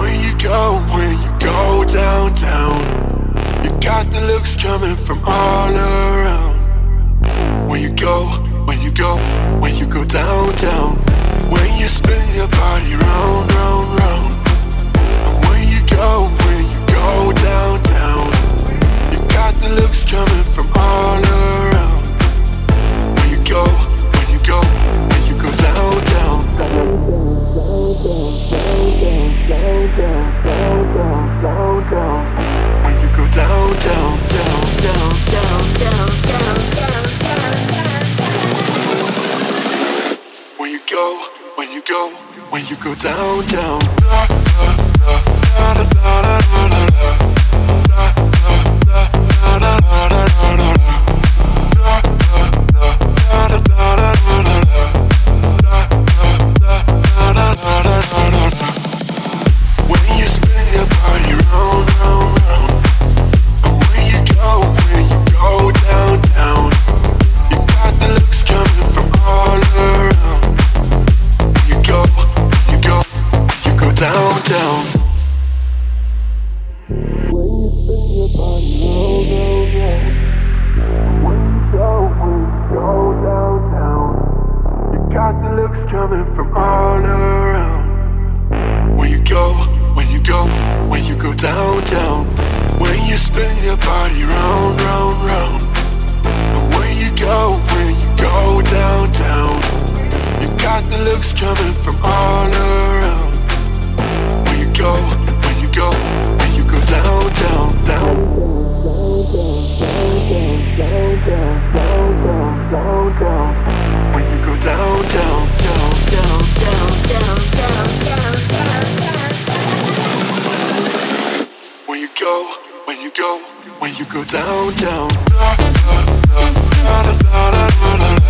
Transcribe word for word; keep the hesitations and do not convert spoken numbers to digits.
When you go, when you go downtown, you got the looks coming from all around. When you go, when you go, when you go downtown, when you spin your body round, round, round. And when you go, when you go downtown, you got the looks coming from all around. When you go, when you go, when you go downtown. When you go down, down, down, down, down, down, down, down, down. When you go, when you go, when you go down, down. Da, da, da, da, da, da, da, da, da. Da, da, da, da, da, da, da, da, da. Da, da, da, da, da, da, da, da, da. Da, da, da, da, da, da, da, da. When you spin your body round, round, round. And when you go, when you go downtown, you got the looks coming from all around. When you go, when you go, when you go downtown. When you spin your body round, round, round. When you go, when you go downtown, you got the looks coming from all around. When you go, when you go, when you go downtown, when you spin your body round, round, round. And when you go, when you go downtown, you got the looks coming from all around. When you go, when you go, when you go downtown, down, down, down, down, down, down, down, down. When you go down, down, down, down, down, down, down, down, down, down. When you go, when you go, when you go downtown. Da, da, da, da, da, da, da, da.